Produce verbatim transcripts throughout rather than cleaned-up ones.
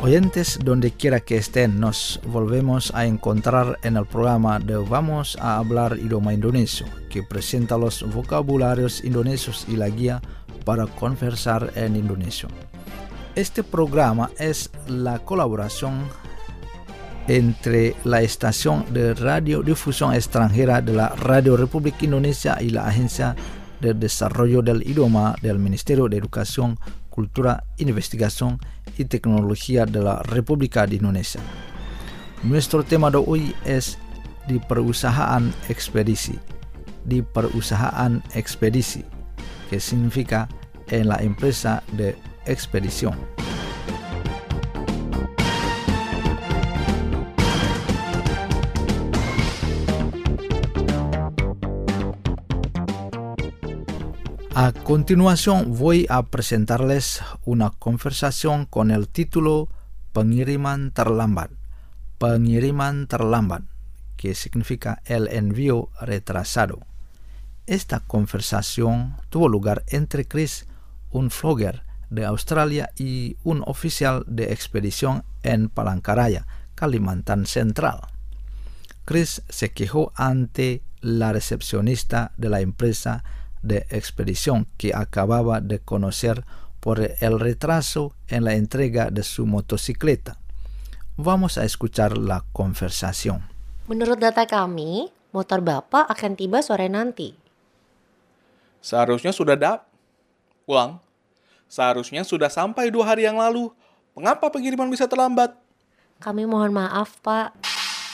Oyentes, donde quiera que estén, nos volvemos a encontrar en el programa de Vamos a Hablar Idioma Indonesio, que presenta los vocabularios indonesios y la guía para conversar en indonesio. Este programa es la colaboración entre la estación de radiodifusión extranjera de la Radio Republik Indonesia y la Agencia de Desarrollo del Idioma del Ministerio de Educación, Cultura, Investigación y Tecnología de la República de Indonesia. Nuestro tema de hoy es di perusahaan ekspedisi. Di perusahaan ekspedisi, que significa en la empresa de expedición. A continuación voy a presentarles una conversación con el título Pengiriman terlambat. Pengiriman terlambat, que significa el envío retrasado. Esta conversación tuvo lugar entre Chris, un vlogger de Australia, y un oficial de expedición en Palangkaraya, Kalimantan Central. Chris se quejó ante la recepcionista de la empresa de expedición que acababa de conocer por el retraso en la entrega de su motocicleta. Vamos a escuchar la conversación. Menurut data kami, motor Bapak akan tiba sore nanti. Seharusnya sudah dap. Ulang. Seharusnya sudah sampai dua hari yang lalu. Mengapa pengiriman bisa terlambat? Kami mohon maaf, Pak.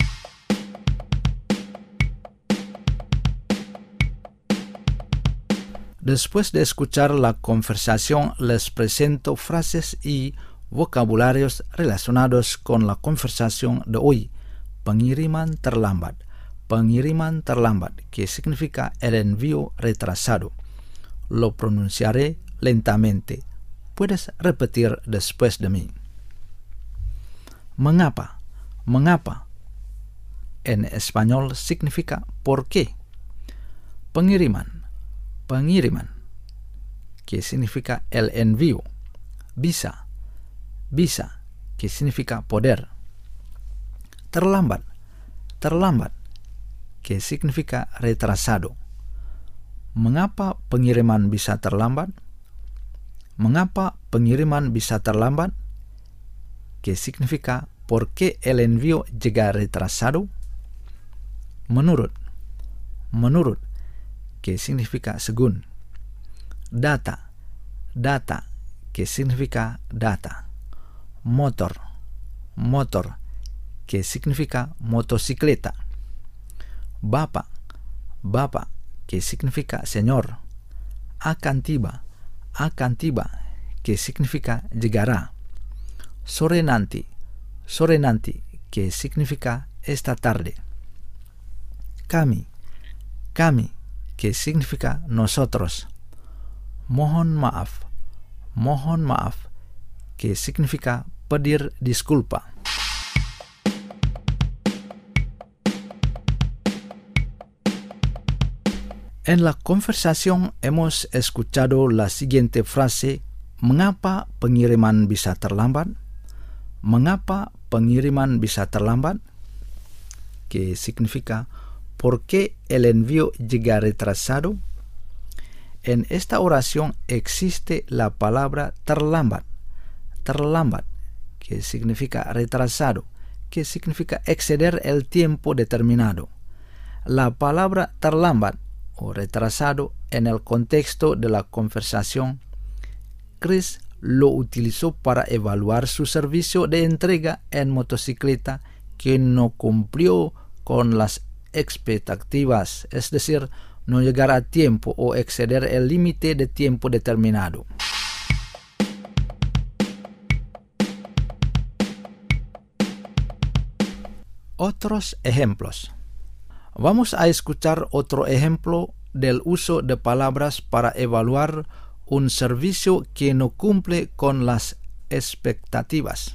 Después de escuchar la conversación, les presento frases y vocabularios relacionados con la conversación de hoy. Pengiriman terlambat. Pengiriman terlambat, que significa el envío retrasado. Lo pronunciaré lentamente. Puedes repetir después de mí. Mengapa? Mengapa. En español significa ¿por qué? Pengiriman. Pengiriman, que significa el envío. Bisa. Bisa, que significa poder. Terlambat. Terlambat, que significa retrasado. Mengapa pengiriman bisa terlambat? Mengapa pengiriman bisa terlambat? Que significa ¿por qué el envío llega retrasado? Menurut. Menurut, que significa según. Data. Data, que significa data. Motor. Motor, que significa motocicleta. Bapak. Bapak, que significa señor. Akan tiba. Akan tiba, que significa llegará. Sore nanti. Sore nanti, que significa esta tarde. Kami. Kami, que significa nosotros. Mohon maaf. Mohon maaf, que significa pedir disculpa. En la conversación hemos escuchado la siguiente frase: ¿mengapa pengiriman bisa terlambat? ¿Mengapa pengiriman bisa terlambat? Que significa ¿por qué el envío llega retrasado? En esta oración existe la palabra terlambat. Terlambat, que significa retrasado, que significa exceder el tiempo determinado. La palabra terlambat o retrasado en el contexto de la conversación, Chris lo utilizó para evaluar su servicio de entrega en motocicleta que no cumplió con las expectativas, es decir, no llegar a tiempo o exceder el límite de tiempo determinado. Otros ejemplos. Vamos a escuchar otro ejemplo del uso de palabras para evaluar un servicio que no cumple con las expectativas.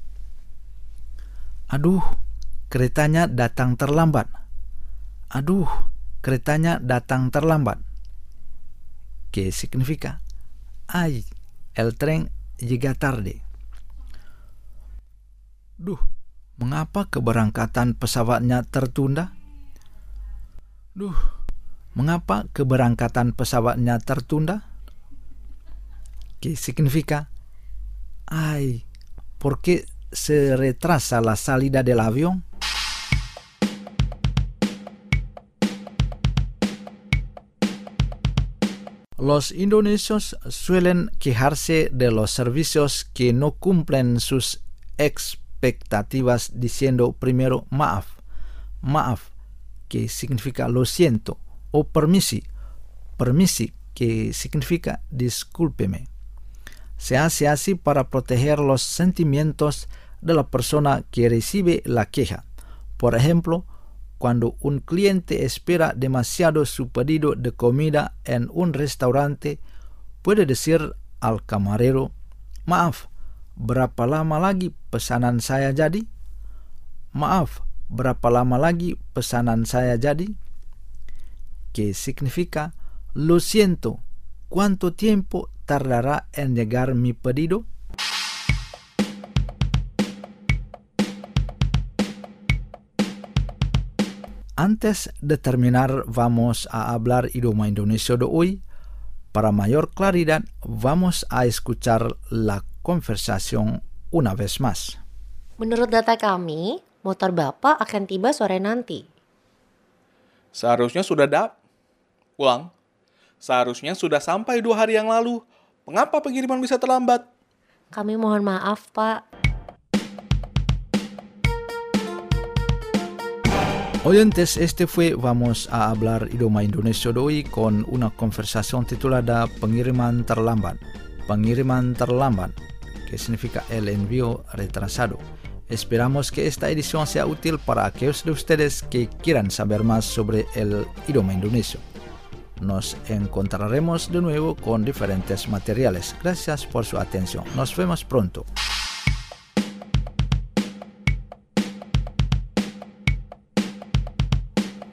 Aduh, keretanya datang terlambat. Aduh, keretanya datang terlambat. ¿Qué significa? Ay, el tren llega tarde. Duh, mengapa keberangkatan pesawatnya tertunda? Duh, mengapa keberangkatan pesawatnya tertunda? ¿Qué significa? Ay, ¿por qué se retrasa la salida del avión? Los indonesios suelen quejarse de los servicios que no cumplen sus expectativas diciendo primero maaf, maaf, que significa lo siento, o permisi, permisi, que significa discúlpeme. Se hace así para proteger los sentimientos de la persona que recibe la queja. Por ejemplo, cuando un cliente espera demasiado su pedido de comida en un restaurante, puede decir al camarero, maaf, berapa lama lagi pesanan saya jadi? Maaf, berapa lama lagi pesanan saya jadi? Que significa, lo siento, ¿cuánto tiempo tardará en llegar mi pedido? Antes de terminar, vamos a hablar idioma Indonesia de hoy. Para mayor claridad, vamos a escuchar la conversación una vez más. Menurut data kami, motor Bapak akan tiba sore nanti. Seharusnya sudah dap. Ulang. Seharusnya sudah sampai dua hari yang lalu. Mengapa pengiriman bisa terlambat? Kami mohon maaf, Pak. Oyentes, este fue Vamos a hablar idioma Indonesia de hoy con una conversación titulada Pengiriman terlambat. Pengiriman terlambat, que significa el envío retrasado. Esperamos que esta edición sea útil para aquellos de ustedes que quieran saber más sobre el idioma indonesio. Nos encontraremos de nuevo con diferentes materiales. Gracias por su atención. Nos vemos pronto.